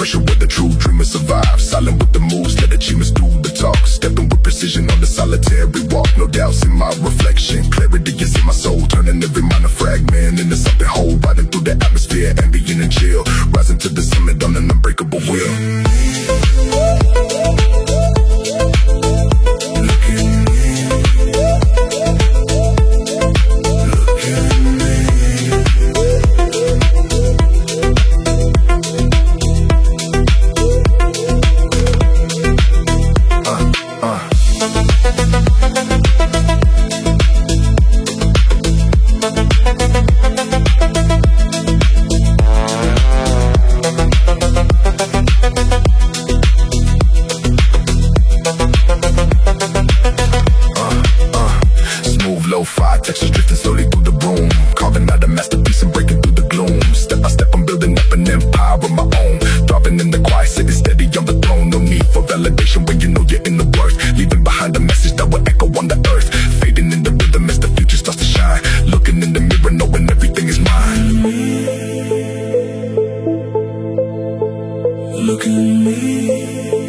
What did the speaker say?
pressure where the true dreamers survive. Silent with the moves, let achievements do the talk. Stepping with precision on the solitary walk. No doubts in my reflection, clarity is in my soul. Turning every minor fragment into something whole. Riding through the atmosphere, ambient and chill. Rising to the summit on an unbreakable wheel. Lo-fi textures drifting slowly through the room, carving out a masterpiece and breaking through the gloom. Step by step I'm building up an empire of my own, thriving in the quiet city, steady on the throne. No need for validation when you know you're in the worth, leaving behind a message that will echo on the earth. Fading in the rhythm as the future starts to shine, looking in the mirror knowing everything is mine. Look at me.